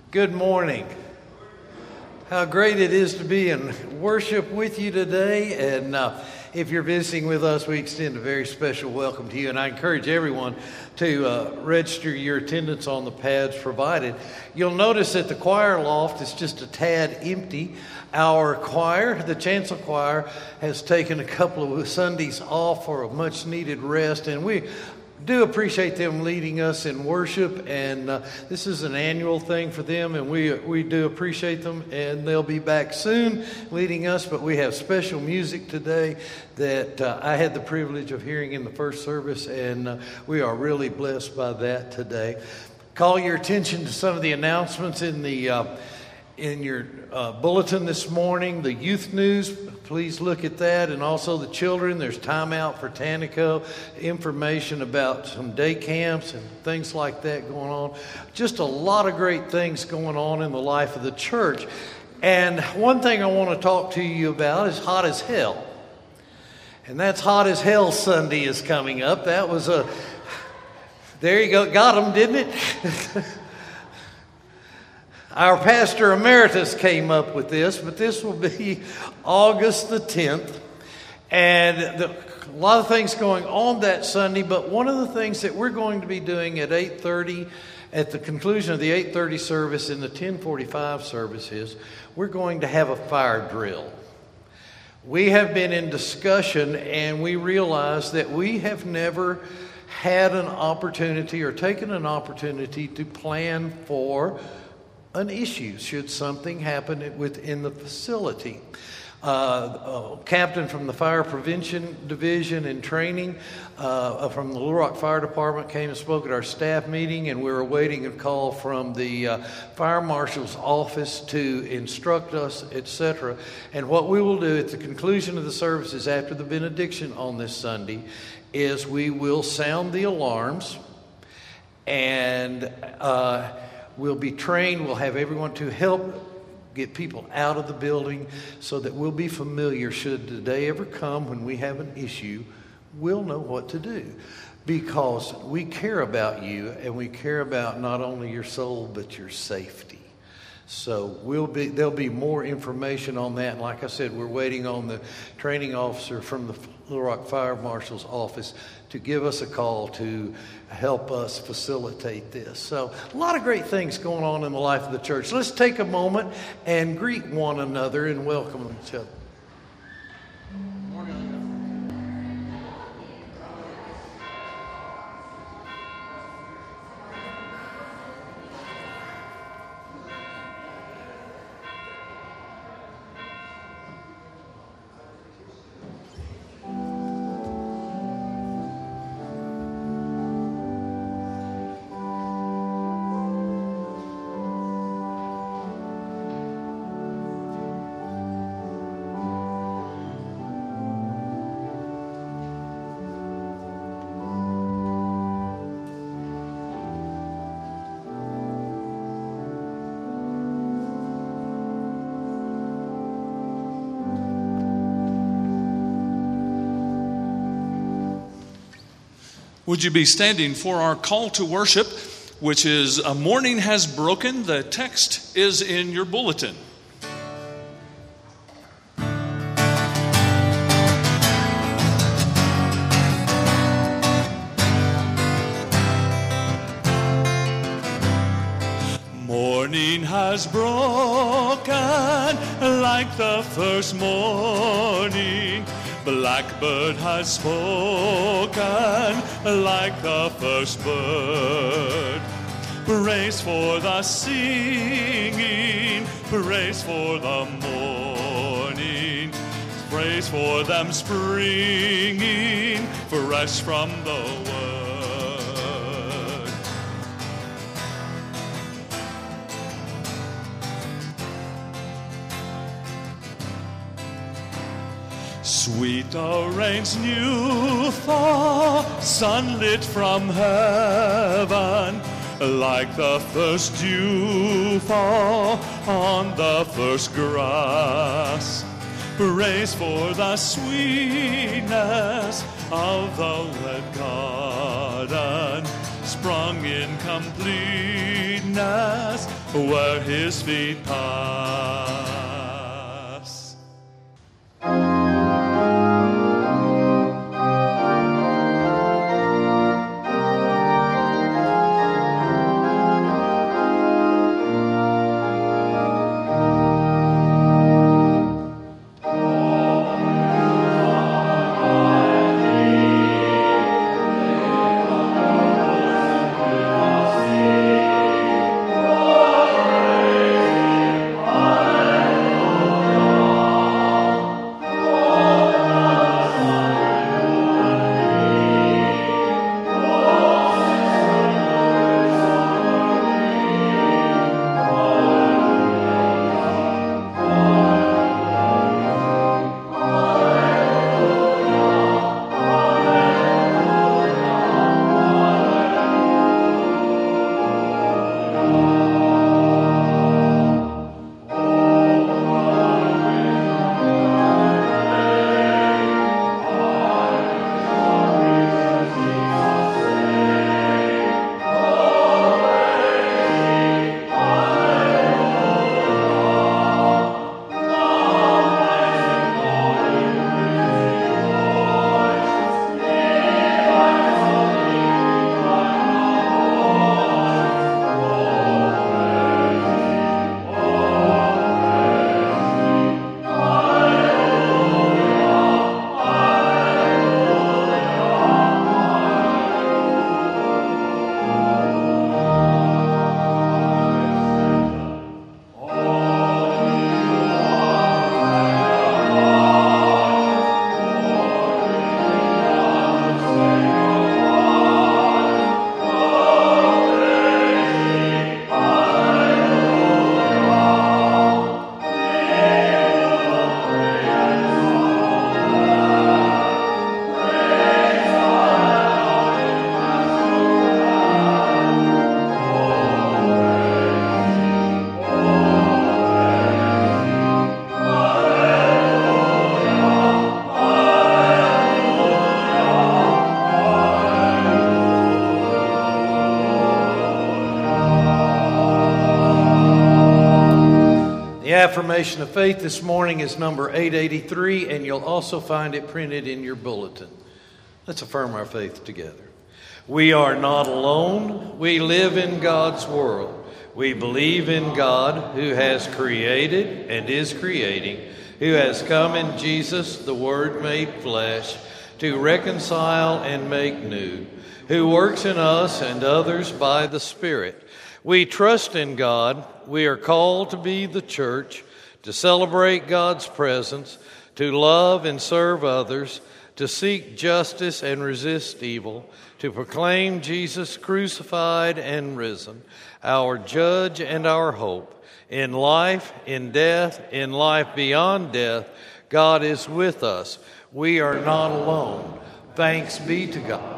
Good morning. How great it is to be in worship with you today. And if you're visiting with us, we extend a very special welcome to you. And I encourage everyone to register your attendance on the pads provided. You'll notice that the choir loft is just a tad empty. Our choir, the chancel choir, has taken a couple of Sundays off for a much needed rest. And we do appreciate them leading us in worship, and this is an annual thing for them, and we do appreciate them, and they'll be back soon leading us. But we have special music today that I had the privilege of hearing in the first service, and we are really blessed by that today. Call your attention to some of the announcements in your bulletin this morning. The youth news, please look at that. And also the children, there's time out for Tanico, information about some day camps and things like that going on. Just a lot of great things going on in the life of the church. And one thing I want to talk to you about is Hot as Hell. And that's Hot as Hell Sunday is coming up. That was there you go, got them, didn't it? Our pastor emeritus came up with this, but this will be August the 10th. And a lot of things going on that Sunday, but one of the things that we're going to be doing at 8:30, at the conclusion of the 8:30 service and the 10:45 services, we're going to have a fire drill. We have been in discussion, and we realize that we have never had an opportunity or taken an opportunity to plan for an issue should something happen within the facility. A captain from the Fire Prevention Division and Training from the Little Rock Fire Department came and spoke at our staff meeting, and we're awaiting a call from the Fire Marshal's office to instruct us, etc. And what we will do at the conclusion of the services after the benediction on this Sunday is we will sound the alarms, and we'll be trained. We'll have everyone to help get people out of the building so that we'll be familiar. Should the day ever come when we have an issue, we'll know what to do, because we care about you, and we care about not only your soul but your safety. So there'll be more information on that. And like I said, we're waiting on the training officer from the Little Rock Fire Marshal's office to give us a call to help us facilitate this. So a lot of great things going on in the life of the church. Let's take a moment and greet one another and welcome each other. Would you be standing for our call to worship, which is "A Morning Has Broken"? The text is in your bulletin. Morning has broken like the first morning. Blackbird has spoken like the first bird. Praise for the singing, praise for the morning, praise for them springing fresh from the word. Sweet the rain's new thaw, sunlit from heaven, like the first dew fall on the first grass. Praise for the sweetness of the wet garden, sprung in completeness where his feet pass. The affirmation of faith this morning is number 883, and you'll also find it printed in your bulletin. Let's affirm our faith together. We are not alone. We live in God's world. We believe in God who has created and is creating, who has come in Jesus, the Word made flesh, to reconcile and make new, who works in us and others by the Spirit. We trust in God. We are called to be the church, to celebrate God's presence, to love and serve others, to seek justice and resist evil, to proclaim Jesus crucified and risen, our judge and our hope. In life, in death, in life beyond death, God is with us. We are not alone. Thanks be to God.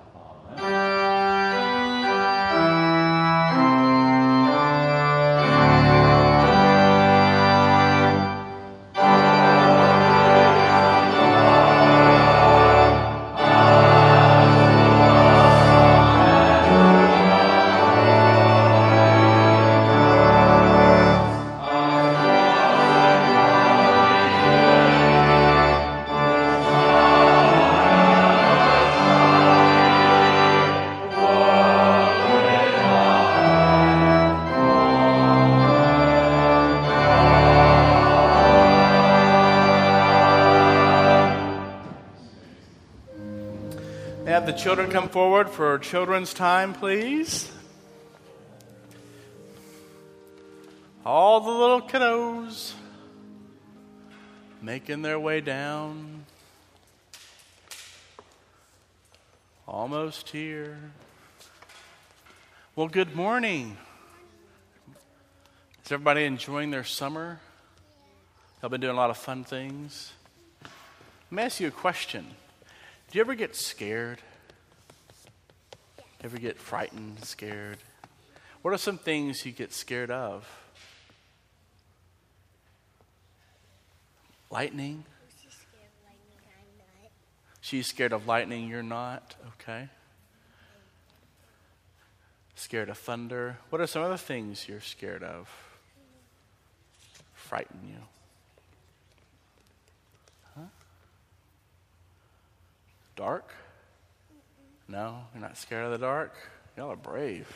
Have the children come forward for children's time, please. All the little kiddos making their way down. Almost here. Well, good morning. Is everybody enjoying their summer? Y'all been doing a lot of fun things. Let me ask you a question. Do you ever get scared? Ever get frightened, scared? What are some things you get scared of? Lightning? She's scared of lightning, you're not? Okay. Scared of thunder? What are some other things you're scared of? Frighten you? Huh? Dark? No, you're not scared of the dark? Y'all are brave.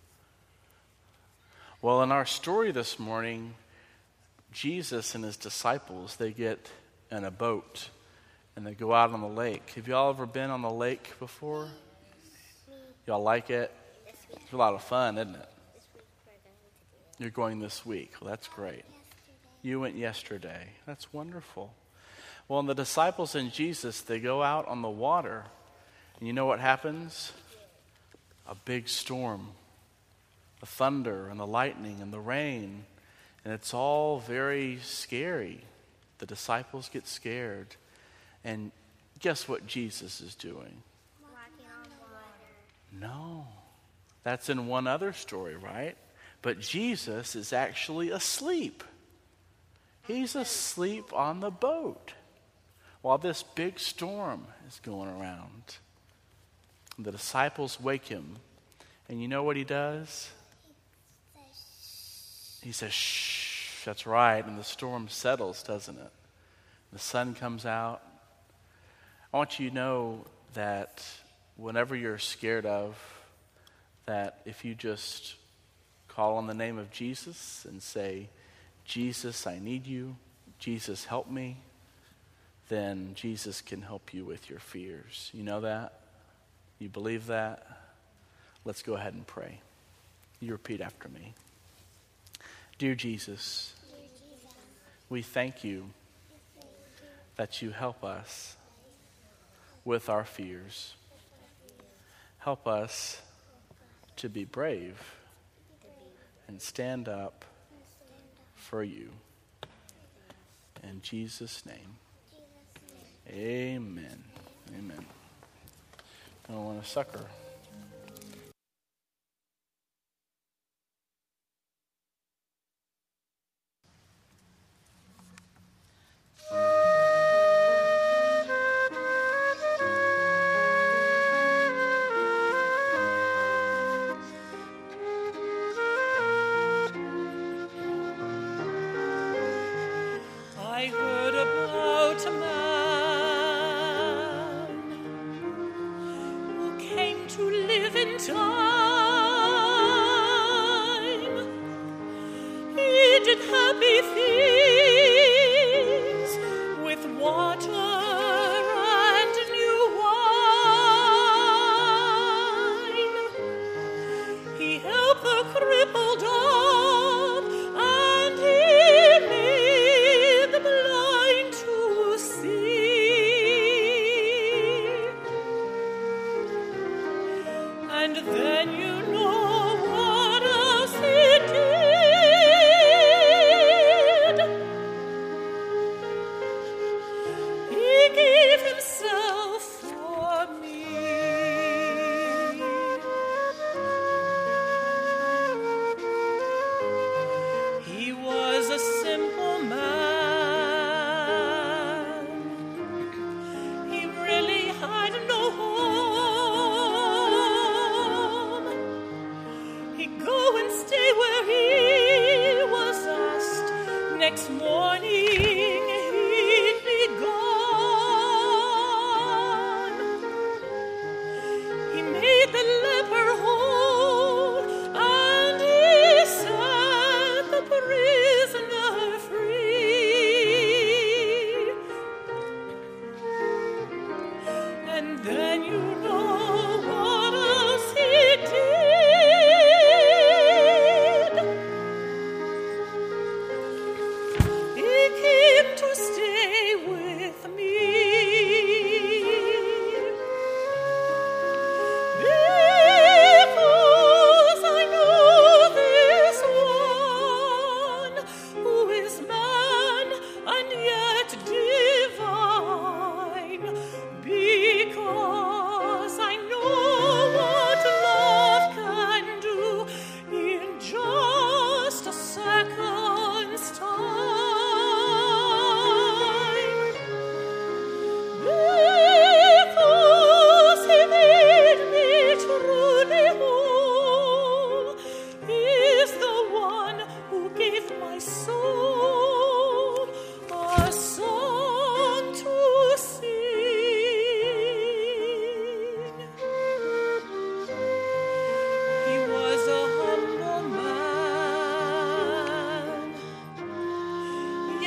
Well, in our story this morning, Jesus and his disciples, they get in a boat and they go out on the lake. Have y'all ever been on the lake before? Y'all like it? It's a lot of fun, isn't it? You're going this week. Well, that's great. You went yesterday. That's wonderful. Well, and the disciples and Jesus, they go out on the water. And you know what happens? A big storm. The thunder and the lightning and the rain. And it's all very scary. The disciples get scared. And guess what Jesus is doing? Walking on the water. No. That's in one other story, right? But Jesus is actually asleep. He's asleep on the boat while this big storm is going around. The disciples wake him. And you know what he does? He says, shh, that's right. And the storm settles, doesn't it? The sun comes out. I want you to know that whenever you're scared of, that if you just call on the name of Jesus and say, Jesus, I need you. Jesus, help me. Then Jesus can help you with your fears. You know that? You believe that? Let's go ahead and pray. You repeat after me. Dear Jesus, we thank you that you help us with our fears. Help us to be brave and stand up for you. In Jesus' name, amen. Amen. I don't want to sucker. I heard about a man who came to live in time. He did happy things with water and new wine. He helped the crippled up and he made the blind to see. And then you know what else he did.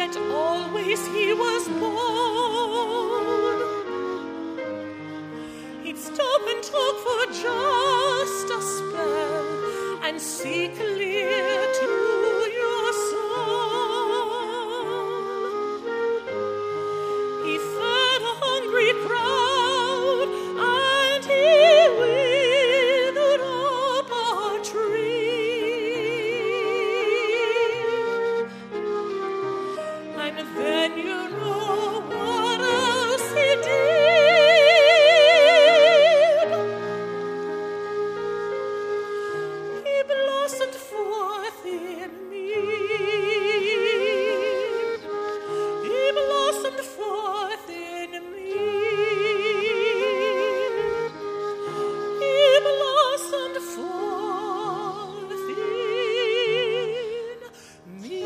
yet always he was bold. He'd stop and talk for just a spell and see clear to your soul. He fed a hungry crowd and he withered up a tree. And then you know what else he did. He blossomed forth in me. He blossomed forth in me. He blossomed forth in me.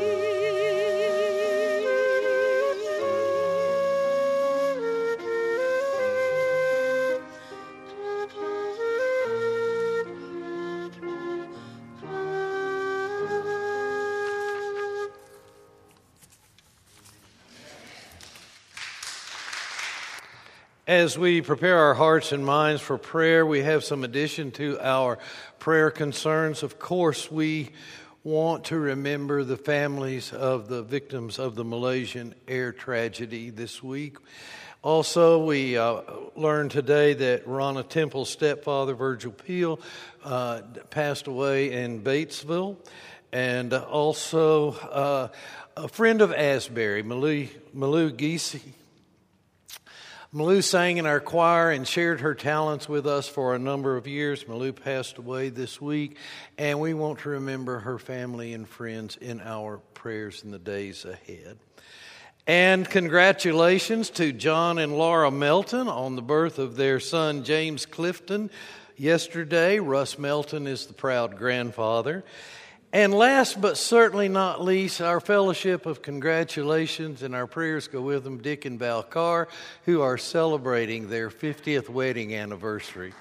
As we prepare our hearts and minds for prayer, we have some addition to our prayer concerns. Of course, we want to remember the families of the victims of the Malaysian air tragedy this week. Also, we learned today that Ronna Temple's stepfather, Virgil Peel, passed away in Batesville. And also a friend of Asbury, Malou Giese. Malou sang in our choir and shared her talents with us for a number of years. Malou passed away this week, and we want to remember her family and friends in our prayers in the days ahead. And congratulations to John and Laura Melton on the birth of their son, James Clifton, yesterday. Russ Melton is the proud grandfather. And last but certainly not least, our fellowship of congratulations, and our prayers go with them, Dick and Val Carr, who are celebrating their 50th wedding anniversary.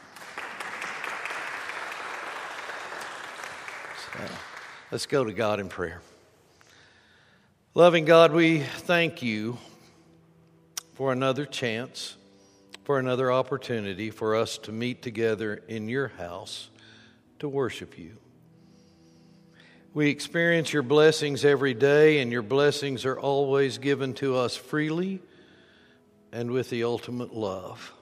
So, let's go to God in prayer. Loving God, we thank you for another chance, for another opportunity for us to meet together in your house to worship you. We experience your blessings every day, and your blessings are always given to us freely and with the ultimate love.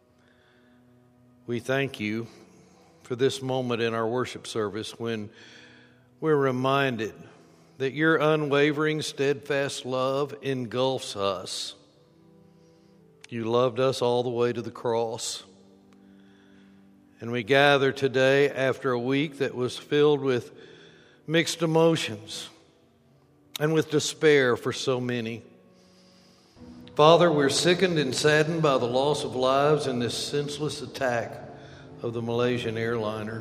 We thank you for this moment in our worship service when we're reminded that your unwavering, steadfast love engulfs us. You loved us all the way to the cross. And we gather today after a week that was filled with mixed emotions and with despair for so many. Father, we're sickened and saddened by the loss of lives in this senseless attack of the Malaysian airliner.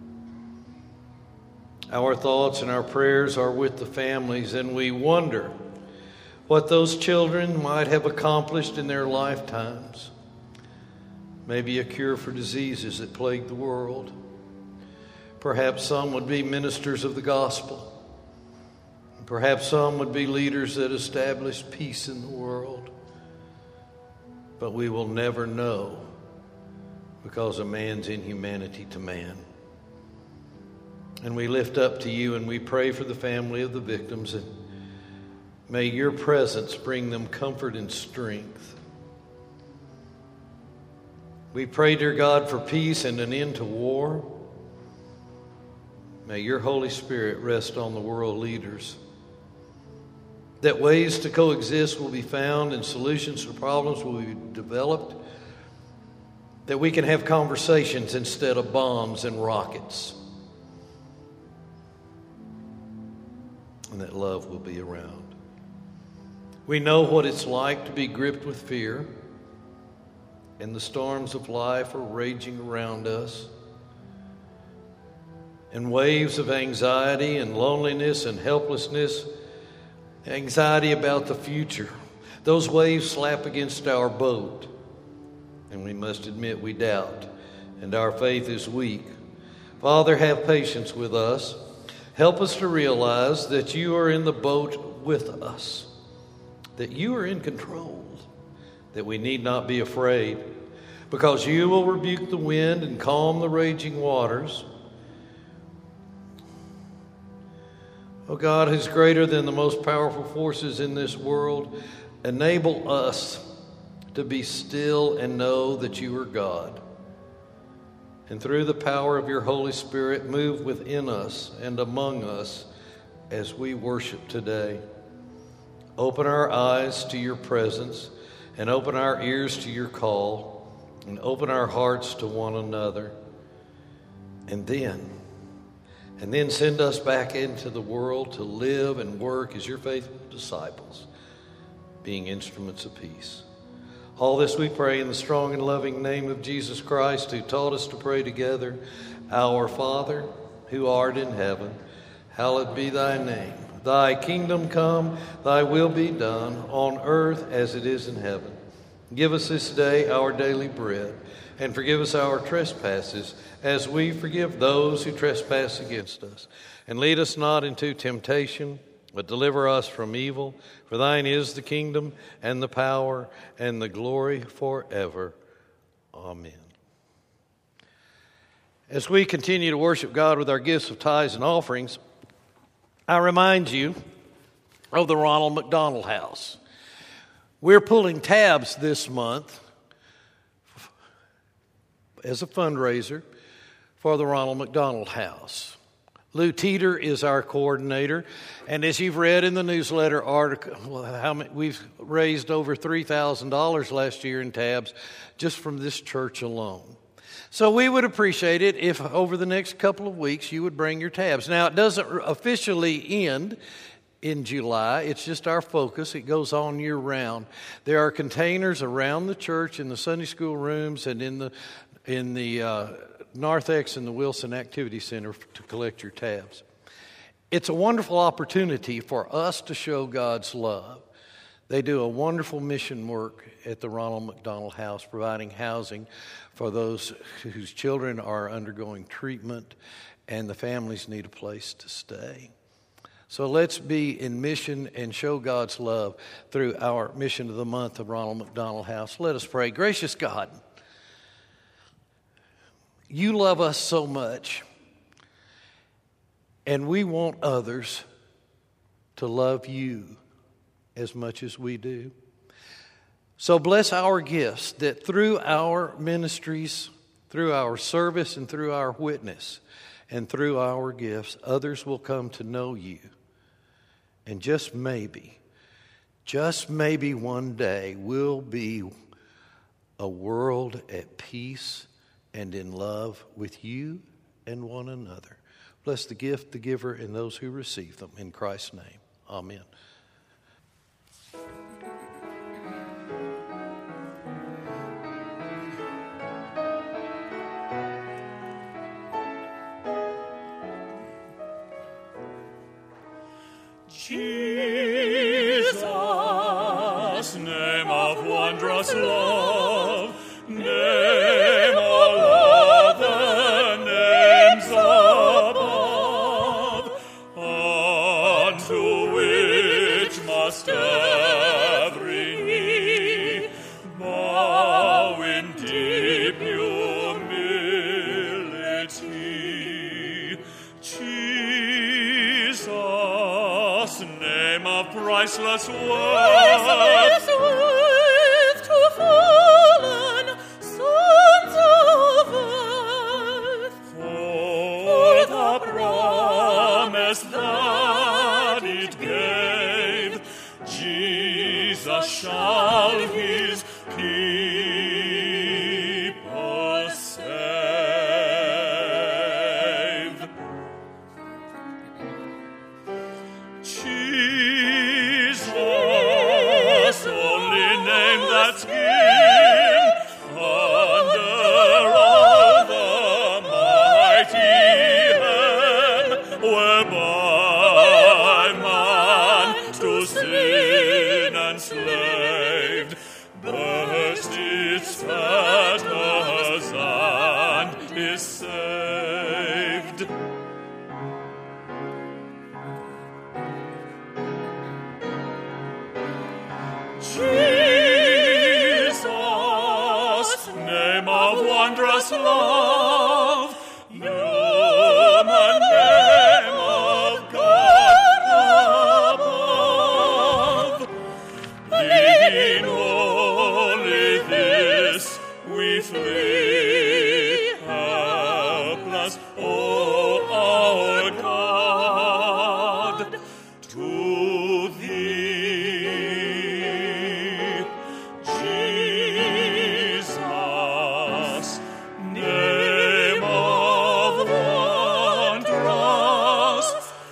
Our thoughts and our prayers are with the families, and we wonder what those children might have accomplished in their lifetimes. Maybe a cure for diseases that plague the world. Perhaps some would be ministers of the gospel. Perhaps some would be leaders that establish peace in the world. But we will never know, because of man's inhumanity to man. And we lift up to you and we pray for the family of the victims, and may your presence bring them comfort and strength. We pray, dear God, for peace and an end to war. May your Holy Spirit rest on the world leaders, that ways to coexist will be found and solutions to problems will be developed, that we can have conversations instead of bombs and rockets, and that love will be around. We know what it's like to be gripped with fear, and the storms of life are raging around us. And waves of anxiety and loneliness and helplessness, anxiety about the future. Those waves slap against our boat, and we must admit we doubt, and our faith is weak. Father, have patience with us. Help us to realize that you are in the boat with us. that you are in control, that we need not be afraid, because you will rebuke the wind and calm the raging waters. O God, who's greater than the most powerful forces in this world, enable us to be still and know that you are God. And through the power of your Holy Spirit, move within us and among us as we worship today. Open our eyes to your presence, and open our ears to your call, and open our hearts to one another. And then send us back into the world to live and work as your faithful disciples, being instruments of peace. All this we pray in the strong and loving name of Jesus Christ, who taught us to pray together. Our Father, who art in heaven, hallowed be thy name. Thy kingdom come, thy will be done, on earth as it is in heaven. Give us this day our daily bread, and forgive us our trespasses, as we forgive those who trespass against us. And lead us not into temptation, but deliver us from evil. For thine is the kingdom, and the power, and the glory forever. Amen. As we continue to worship God with our gifts of tithes and offerings, I remind you of the Ronald McDonald House. We're pulling tabs this month as a fundraiser for the Ronald McDonald House. Lou Teeter is our coordinator, and as you've read in the newsletter article, we've raised over $3,000 last year in tabs just from this church alone. So we would appreciate it if over the next couple of weeks you would bring your tabs. Now, it doesn't officially end in July. It's just our focus. It goes on year round. There are containers around the church, in the Sunday school rooms, and in the Narthex and the Wilson Activity Center to collect your tabs. It's a wonderful opportunity for us to show God's love. They do a wonderful mission work at the Ronald McDonald House, providing housing for those whose children are undergoing treatment and the families need a place to stay. So let's be in mission and show God's love through our Mission of the Month of Ronald McDonald House. Let us pray. Gracious God, you love us so much, and we want others to love you as much as we do. So bless our gifts, that through our ministries, through our service, and through our witness, and through our gifts, others will come to know you. And just maybe one day we'll be a world at peace and in love with you and one another. Bless the gift, the giver, and those who receive them. In Christ's name, amen. Jesus, name of wondrous love, name all other names above, unto which must every knee bow in deep humility. Jesus, name of priceless worth, to fallen sons of earth. for the promise that it gave, Jesus shall his people save. Jesus, only name that's given under all the mighty hand, whereby man to sin enslaved burst its fetters and is saved. us love. Human name of God above. Needing only this, we flee helpless, O our God, to Thee, Jesus, name of wondrous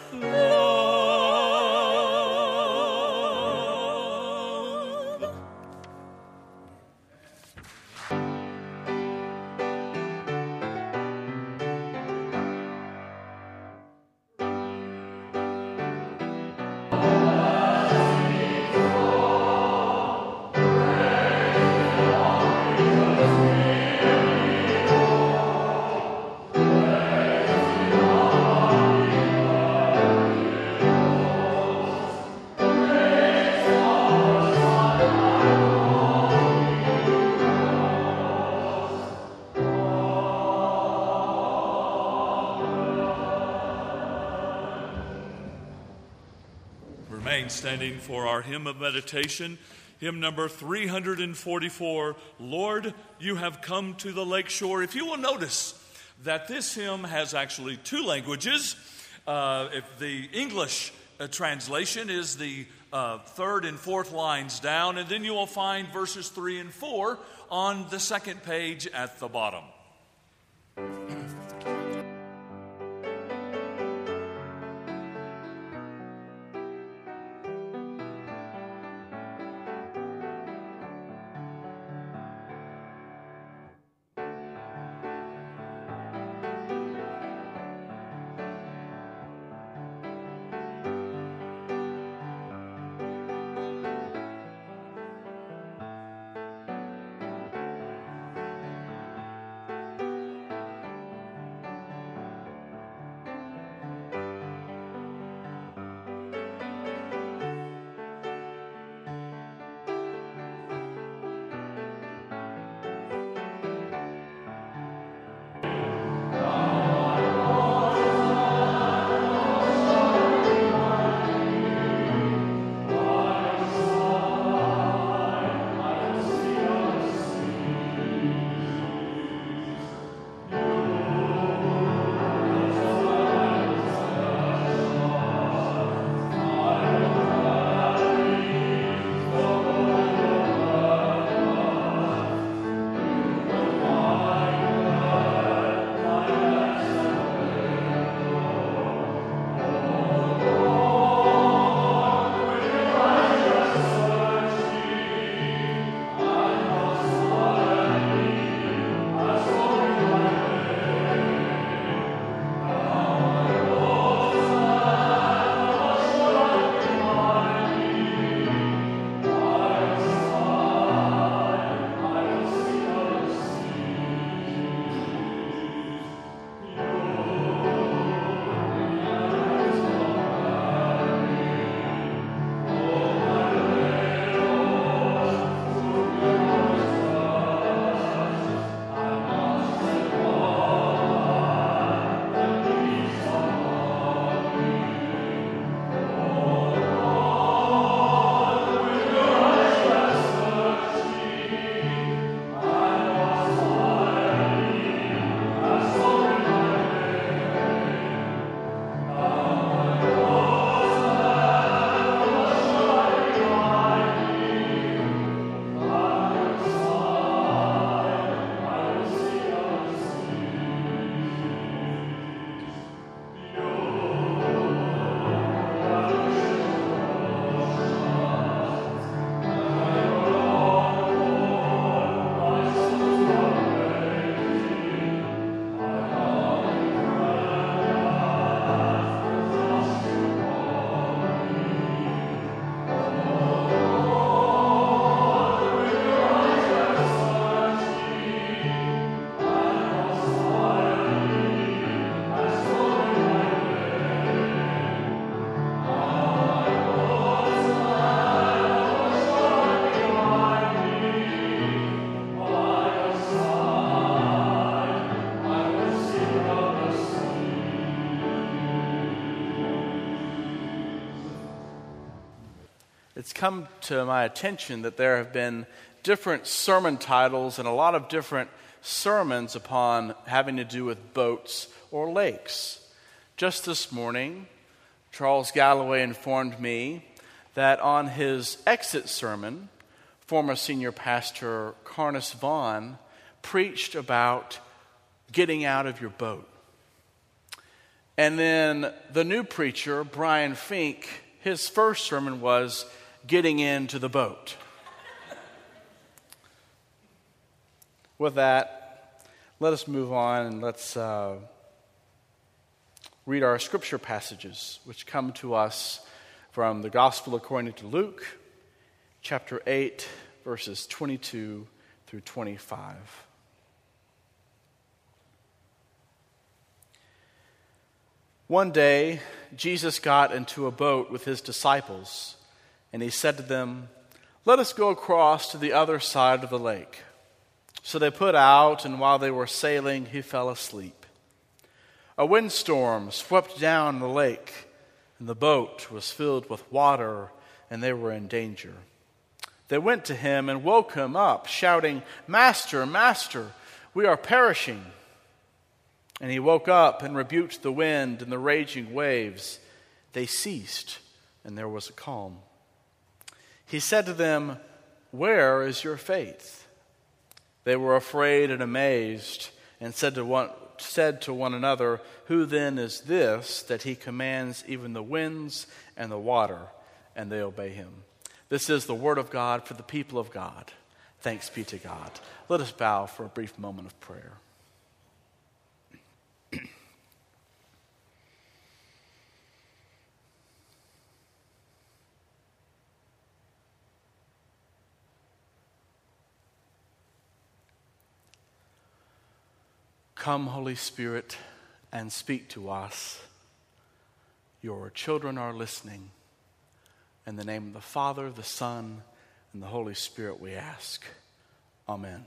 love. Remain standing for our hymn of meditation, hymn number 344, Lord, You Have Come to the Lake Shore. If you will notice that this hymn has actually two languages. If the English translation is the third and fourth lines down, and then you will find verses 3 and 4 on the second page at the bottom. it's come to my attention that there have been different sermon titles and a lot of different sermons upon having to do with boats or lakes. Just this morning, Charles Galloway informed me that on his exit sermon, former senior pastor Carnes Vaughn preached about getting out of your boat. And then the new preacher, Brian Fink, his first sermon was getting into the boat. With that, let us move on and let's read our scripture passages, which come to us from the Gospel according to Luke, chapter 8, verses 22 through 25. One day, Jesus got into a boat with his disciples, and he said to them, "Let us go across to the other side of the lake." So they put out, and while they were sailing, he fell asleep. A windstorm swept down the lake, and the boat was filled with water, and they were in danger. They went to him and woke him up, shouting, "Master, Master, we are perishing." And he woke up and rebuked the wind and the raging waves. They ceased, and there was a calm. He said to them, "Where is your faith?" They were afraid and amazed, and said to one another, "Who then is this that he commands even the winds and the water, and they obey him?" This is the word of God for the people of God. Thanks be to God. Let us bow for a brief moment of prayer. Come, Holy Spirit, and speak to us. Your children are listening. In the name of the Father, the Son, and the Holy Spirit we ask. Amen.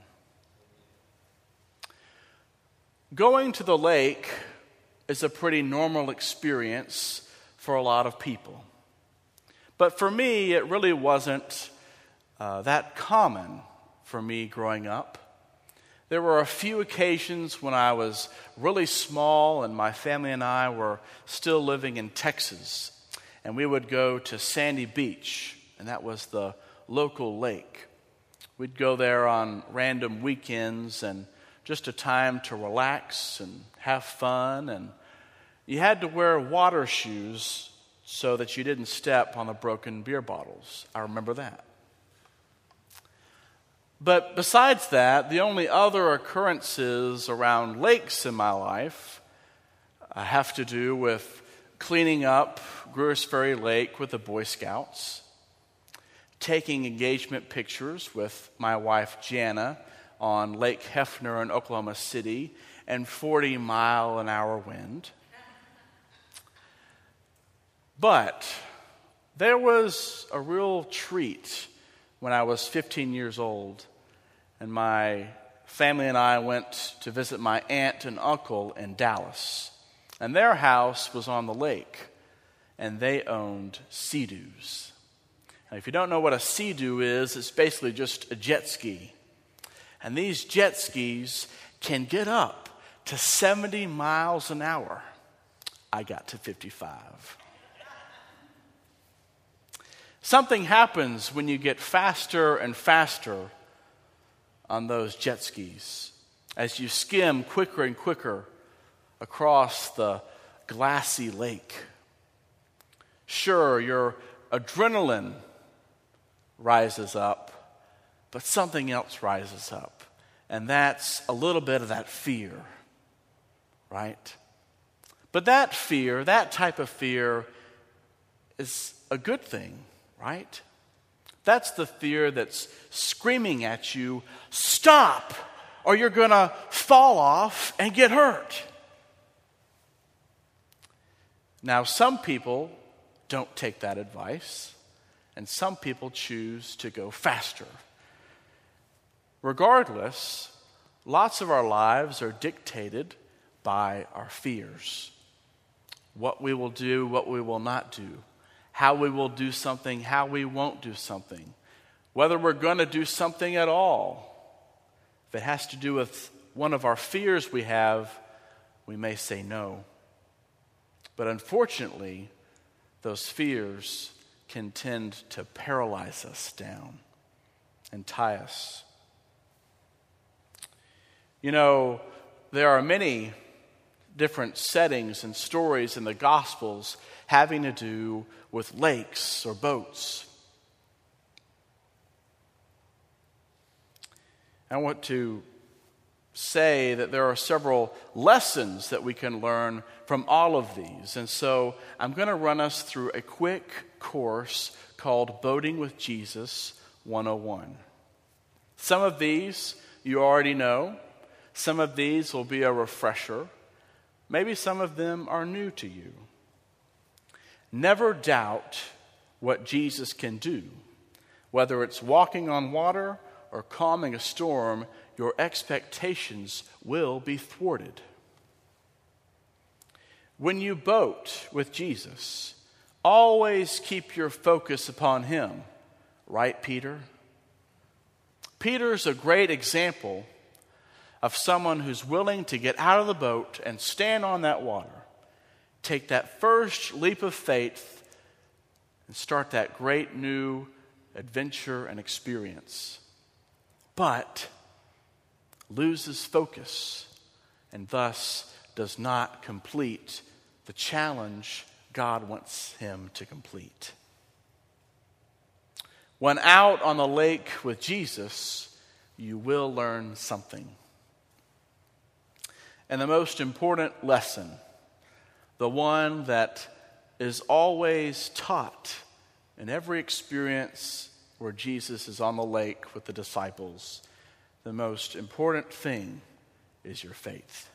Going to the lake is a pretty normal experience for a lot of people. But for me, it really wasn't that common for me growing up. There were a few occasions when I was really small and my family and I were still living in Texas. And we would go to Sandy Beach, and that was the local lake. We'd go there on random weekends and just a time to relax and have fun. And you had to wear water shoes so that you didn't step on the broken beer bottles. I remember that. But besides that, the only other occurrences around lakes in my life have to do with cleaning up Greers Ferry Lake with the Boy Scouts, taking engagement pictures with my wife Jana on Lake Hefner in Oklahoma City and 40-mile-an-hour wind. But there was a real treat when I was 15 years old, and my family and I went to visit my aunt and uncle in Dallas. And their house was on the lake, and they owned Sea-Doos. Now, if you don't know what a Sea-Doo is, it's basically just a jet ski. And these jet skis can get up to 70 miles an hour. I got to 55. Something happens when you get faster and faster on those jet skis as you skim quicker and quicker across the glassy lake. Sure, your adrenaline rises up, but something else rises up, and that's a little bit of that fear, right? But that fear, that type of fear, is a good thing, right? That's the fear that's screaming at you, "Stop, or you're going to fall off and get hurt." Now, some people don't take that advice, and some people choose to go faster. Regardless, lots of our lives are dictated by our fears. What we will do, what we will not do, how we will do something, how we won't do something, whether we're going to do something at all. If it has to do with one of our fears we have, we may say no. But unfortunately, those fears can tend to paralyze us down and tie us. You know, there are many different settings and stories in the Gospels having to do with lakes or boats. I want to say that there are several lessons that we can learn from all of these. And so I'm going to run us through a quick course called Boating with Jesus 101. Some of these you already know. Some of these will be a refresher. Maybe some of them are new to you. Never doubt what Jesus can do. Whether it's walking on water or calming a storm, your expectations will be thwarted. When you boat with Jesus, always keep your focus upon him. Right, Peter? Peter's a great example of someone who's willing to get out of the boat and stand on that water, take that first leap of faith, and start that great new adventure and experience. But loses focus and thus does not complete the challenge God wants him to complete. When out on the lake with Jesus, you will learn something. And the most important lesson, the one that is always taught in every experience where Jesus is on the lake with the disciples, the most important thing is your faith.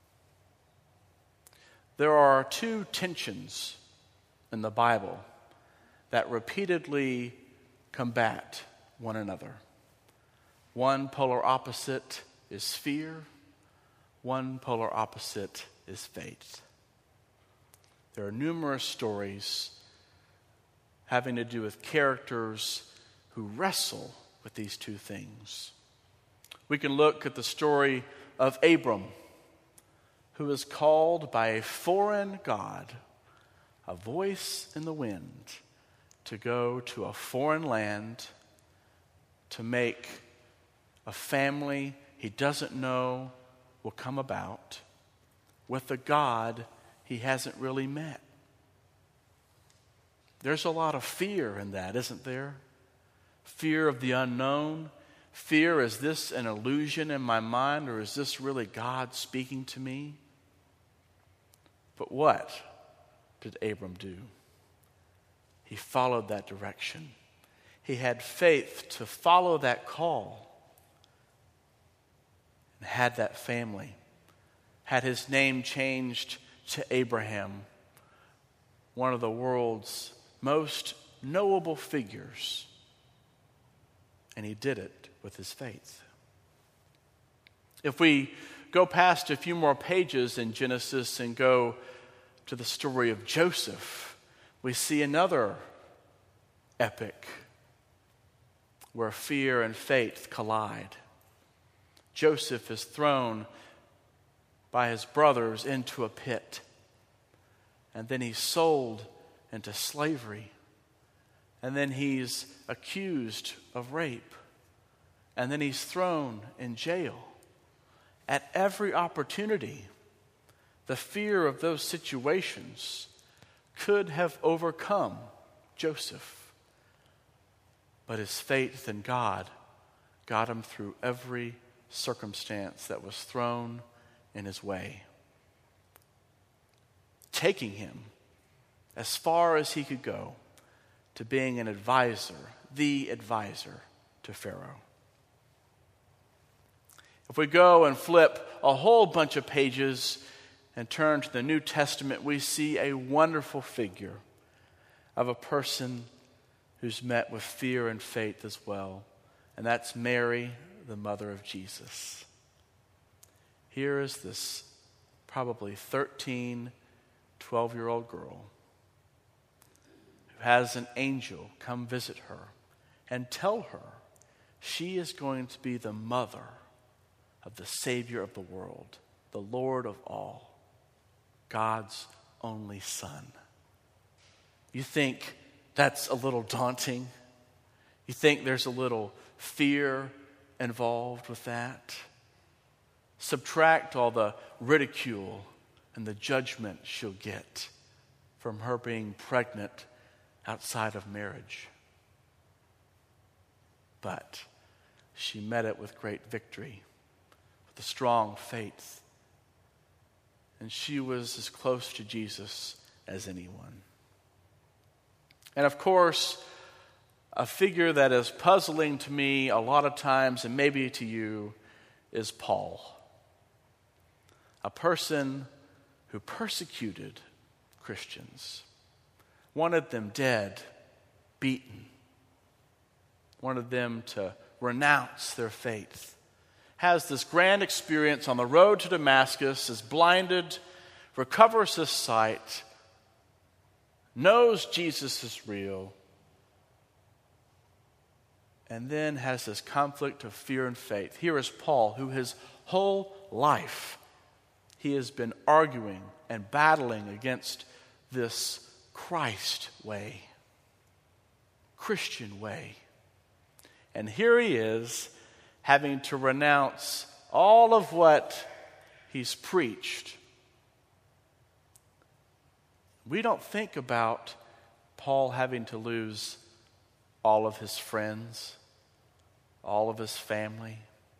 There are two tensions in the Bible that repeatedly combat one another. One polar opposite is fear. One polar opposite is faith. There are numerous stories having to do with characters who wrestle with these two things. We can look at the story of Abram, who is called by a foreign god, a voice in the wind, to go to a foreign land to make a family he doesn't know will come about with a God he hasn't really met. There's a lot of fear in that, isn't there? Fear of the unknown. Fear, is this an illusion in my mind, or is this really God speaking to me? But what did Abram do? He followed that direction. He had faith to follow that call and had that family, had his name changed to Abraham, one of the world's most knowable figures. And he did it with his faith. If we go past a few more pages in Genesis and go to the story of Joseph, we see another epic where fear and faith collide. Joseph is thrown by his brothers into a pit, and then he's sold into slavery, and then he's accused of rape, and then he's thrown in jail. At every opportunity, the fear of those situations could have overcome Joseph, but his faith in God got him through every circumstance that was thrown in his way, taking him as far as he could go to being an advisor, the advisor to Pharaoh. If we go and flip a whole bunch of pages and turn to the New Testament, we see a wonderful figure of a person who's met with fear and faith as well, and that's Mary, the mother of Jesus. Here is this probably 13, 12-year-old girl who has an angel come visit her and tell her she is going to be the mother of the Savior of the world, the Lord of all, God's only Son. You think that's a little daunting? You think there's a little fear involved with that? Subtract all the ridicule and the judgment she'll get from her being pregnant outside of marriage. But she met it with great victory, with a strong faith. And she was as close to Jesus as anyone. And of course, a figure that is puzzling to me a lot of times, and maybe to you, is Paul. A person who persecuted Christians, wanted them dead, beaten, wanted them to renounce their faith, has this grand experience on the road to Damascus, is blinded, recovers his sight, knows Jesus is real, and then has this conflict of fear and faith. Here is Paul, who his whole life he has been arguing and battling against this Christ way, Christian way. And here he is having to renounce all of what he's preached. We don't think about Paul having to lose all of his friends, all of his family.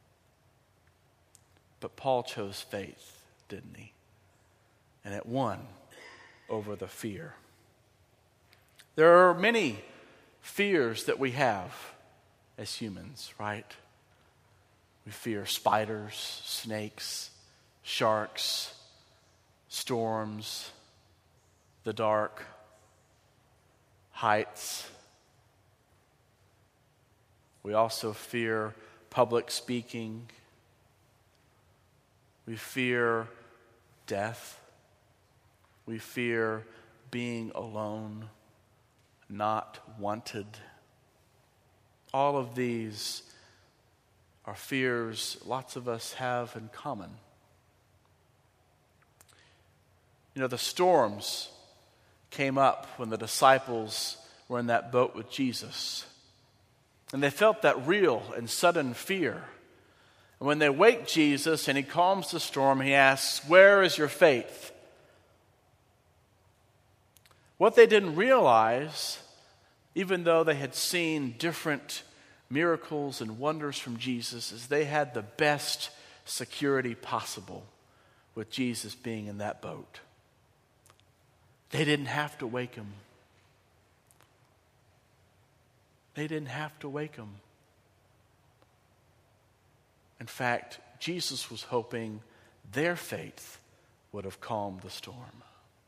But Paul chose faith, didn't he? And it won over the fear. There are many fears that we have as humans, right? We fear spiders, snakes, sharks, storms, the dark, heights. We also fear public speaking. We fear death. We fear being alone, not wanted. All of these are fears lots of us have in common. You know, the storms came up when the disciples were in that boat with Jesus. And they felt that real and sudden fear. And when they wake Jesus and he calms the storm, he asks, "Where is your faith?" What they didn't realize, even though they had seen different miracles and wonders from Jesus, is they had the best security possible with Jesus being in that boat. They didn't have to wake him. They didn't have to wake him. In fact, Jesus was hoping their faith would have calmed the storm.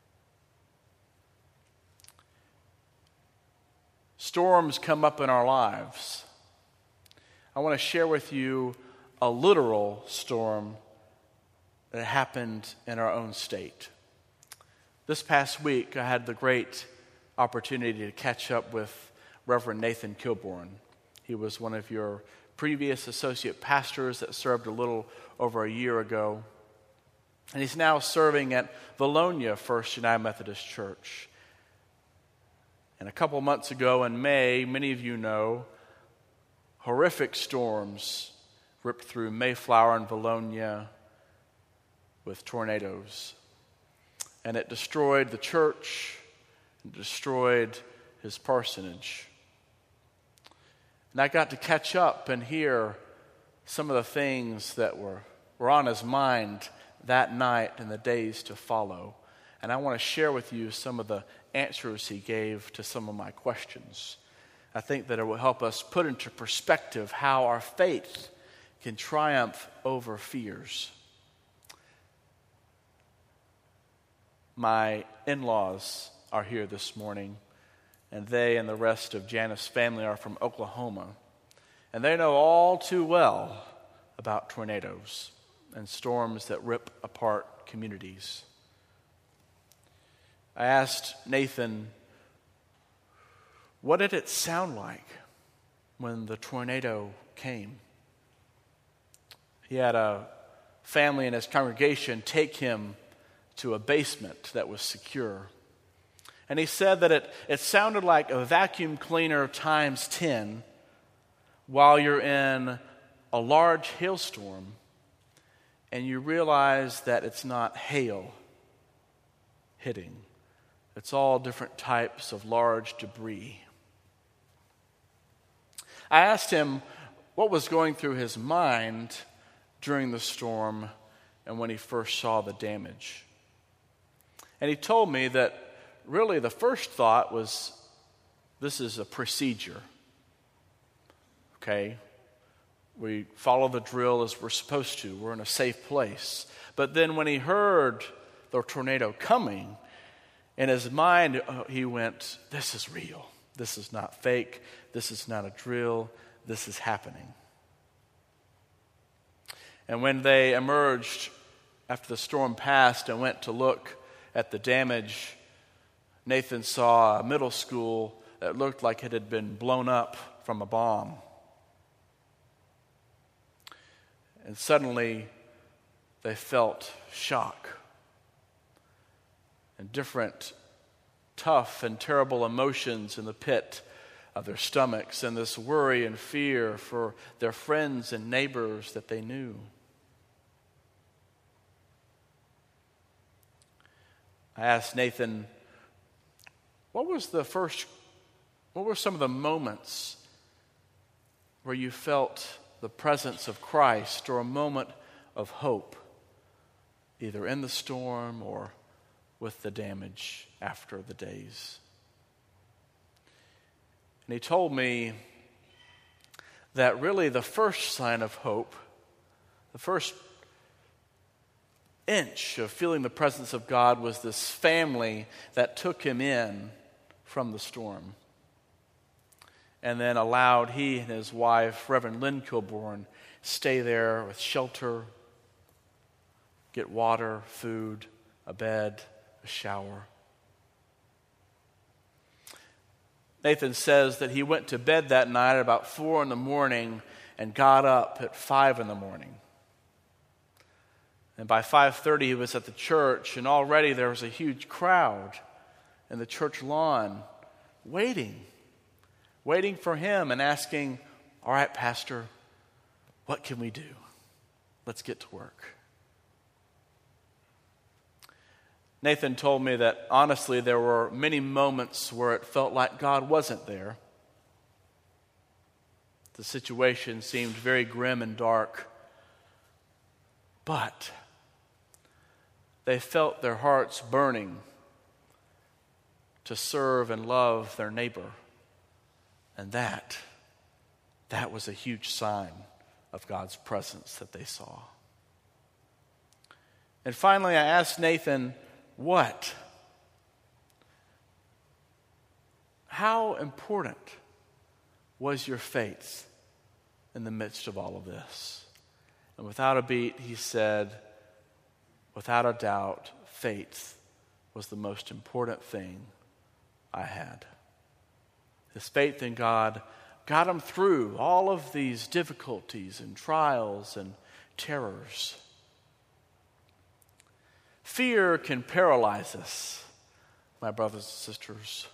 Storms come up in our lives. I want to share with you a literal storm that happened in our own state. This past week, I had the great opportunity to catch up with Reverend Nathan Kilborn. He was one of your previous associate pastors that served a little over a year ago. And he's now serving at Vilonia First United Methodist Church. And a couple months ago in May, many of you know, horrific storms ripped through Mayflower and Vilonia with tornadoes. And it destroyed the church, and destroyed his parsonage. And I got to catch up and hear some of the things that were on his mind that night and the days to follow. And I want to share with you some of the answers he gave to some of my questions. I think that it will help us put into perspective how our faith can triumph over fears. My in-laws are here this morning, and they and the rest of Janice's family are from Oklahoma. And they know all too well about tornadoes and storms that rip apart communities. I asked Nathan what did it sound like when the tornado came? He had a family in his congregation take him to a basement that was secure. And he said that it sounded like a vacuum cleaner times 10 while you're in a large hailstorm and you realize that it's not hail hitting. It's all different types of large debris. I asked him what was going through his mind during the storm and when he first saw the damage. And he told me that really the first thought was, this is a procedure. Okay? We follow the drill as we're supposed to. We're in a safe place. But then when he heard the tornado coming, in his mind, he went, this is real. This is not fake. This is not a drill. This is happening. And when they emerged after the storm passed and went to look at the damage, Nathan saw a middle school that looked like it had been blown up from a bomb. And suddenly, they felt shock and different tough and terrible emotions in the pit of their stomachs, and this worry and fear for their friends and neighbors that they knew. I asked Nathan, what were some of the moments where you felt the presence of Christ or a moment of hope, either in the storm or with the damage after the days? And he told me that really the first sign of hope, the first inch of feeling the presence of God, was this family that took him in from the storm and then allowed he and his wife, Reverend Lynn Kilborn, stay there with shelter, get water, food, a bed, a shower. Nathan says that he went to bed that night at about 4 a.m. and got up at 5 a.m. And by 5:30 he was at the church, and already there was a huge crowd in the church lawn waiting for him and asking, all right, Pastor, what can we do? Let's get to work. Nathan told me that honestly there were many moments where it felt like God wasn't there. The situation seemed very grim and dark, but they felt their hearts burning to serve and love their neighbor. And that was a huge sign of God's presence that they saw. And finally, I asked Nathan, what? How important was your faith in the midst of all of this? And without a beat, he said, without a doubt, faith was the most important thing I had. His faith in God got him through all of these difficulties and trials and terrors. Fear can paralyze us, my brothers and sisters.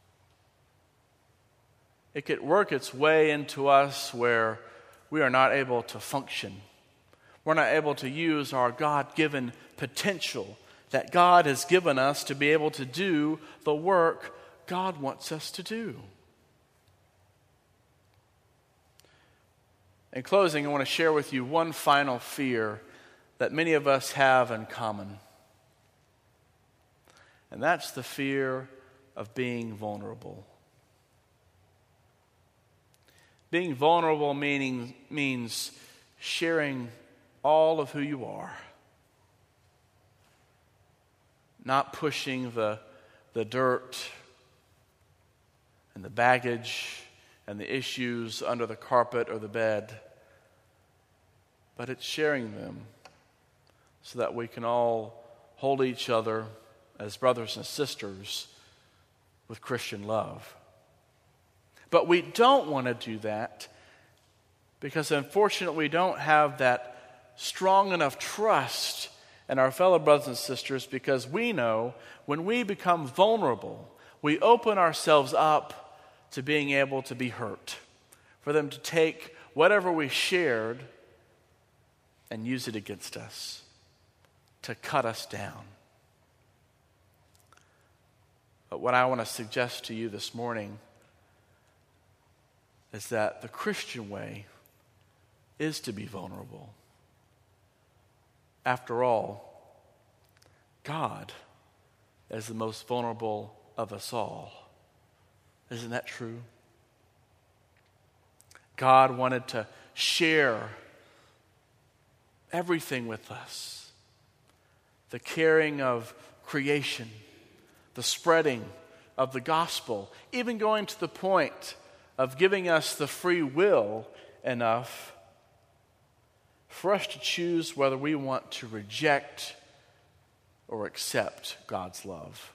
It could work its way into us where we are not able to function. We're not able to use our God-given potential that God has given us to be able to do the work God wants us to do. In closing, I want to share with you one final fear that many of us have in common. And that's the fear of being vulnerable. Being vulnerable means sharing all of who you are. Not pushing the dirt and the baggage and the issues under the carpet or the bed, but it's sharing them so that we can all hold each other as brothers and sisters with Christian love. But we don't want to do that because, unfortunately, we don't have that strong enough trust in our fellow brothers and sisters, because we know when we become vulnerable, we open ourselves up to being able to be hurt, for them to take whatever we shared and use it against us, to cut us down. But what I want to suggest to you this morning is that the Christian way is to be vulnerable. After all, God is the most vulnerable of us all. Isn't that true? God wanted to share everything with us. The caring of creation, the spreading of the gospel, even going to the point of giving us the free will enough for us to choose whether we want to reject or accept God's love.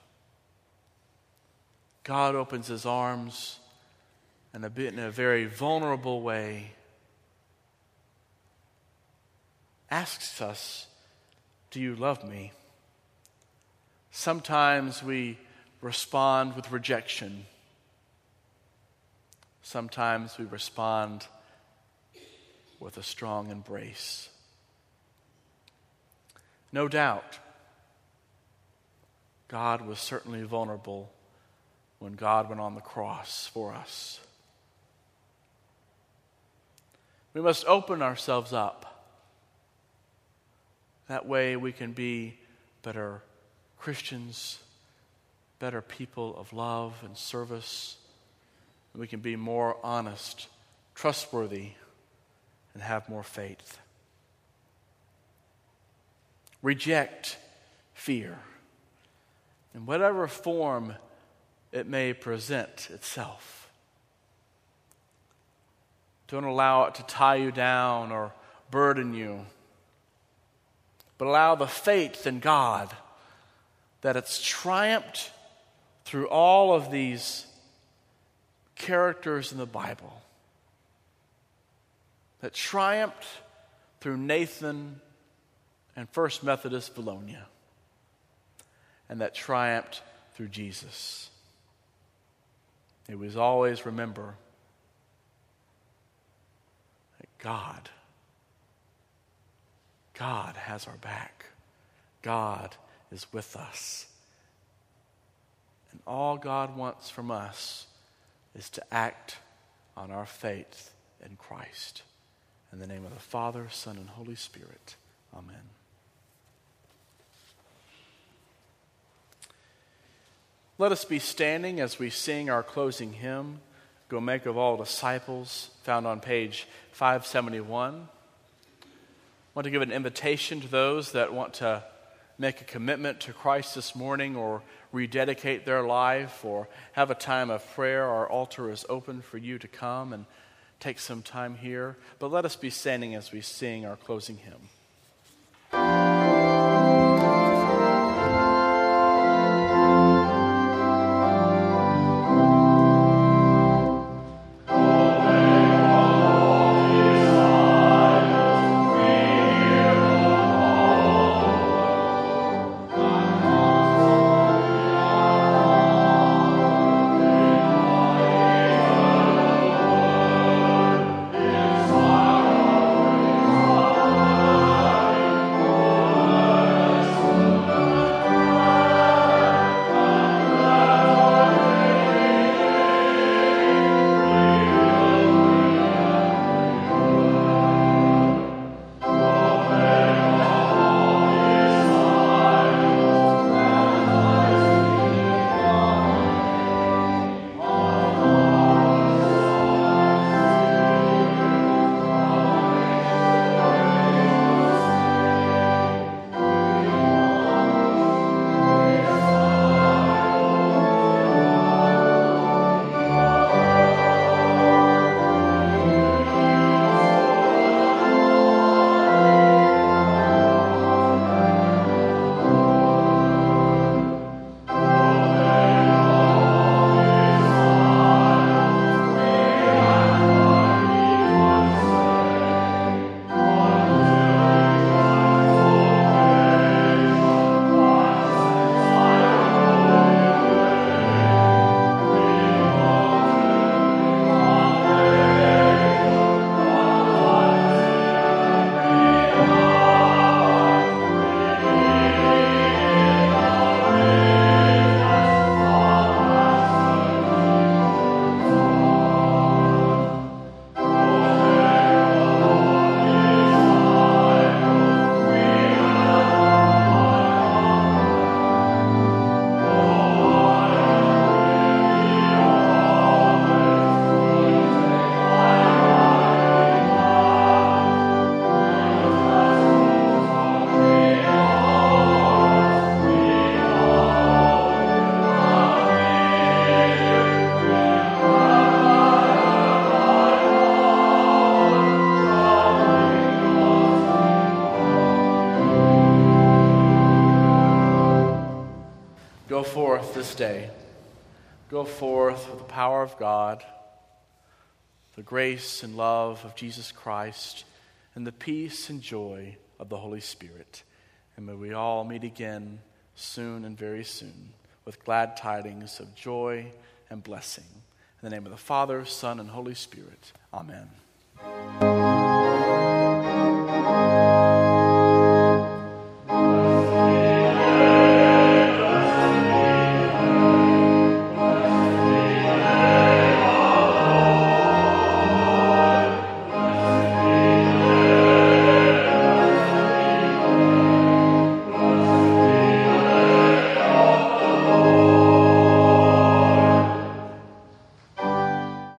God opens his arms and in a very vulnerable way asks us, do you love me? Sometimes we respond with rejection. Sometimes we respond with a strong embrace. No doubt, God was certainly vulnerable when God went on the cross for us. We must open ourselves up. That way we can be better Christians, better people of love and service. And we can be more honest, trustworthy, and have more faith. Reject fear in whatever form it may present itself. Don't allow it to tie you down or burden you, but allow the faith in God that it's triumphed through all of these characters in the Bible, that triumphed through Nathan and First Methodist Bologna, and that triumphed through Jesus. It was always remember that God has our back. God is with us. And all God wants from us is to act on our faith in Christ. In the name of the Father, Son, and Holy Spirit. Amen. Let us be standing as we sing our closing hymn, Go Make of All Disciples, found on page 571. I want to give an invitation to those that want to make a commitment to Christ this morning or rededicate their life or have a time of prayer. Our altar is open for you to come and take some time here. But let us be standing as we sing our closing hymn. Is this day. Go forth with the power of God, the grace and love of Jesus Christ, and the peace and joy of the Holy Spirit. And may we all meet again soon and very soon with glad tidings of joy and blessing. In the name of the Father, Son, and Holy Spirit. Amen.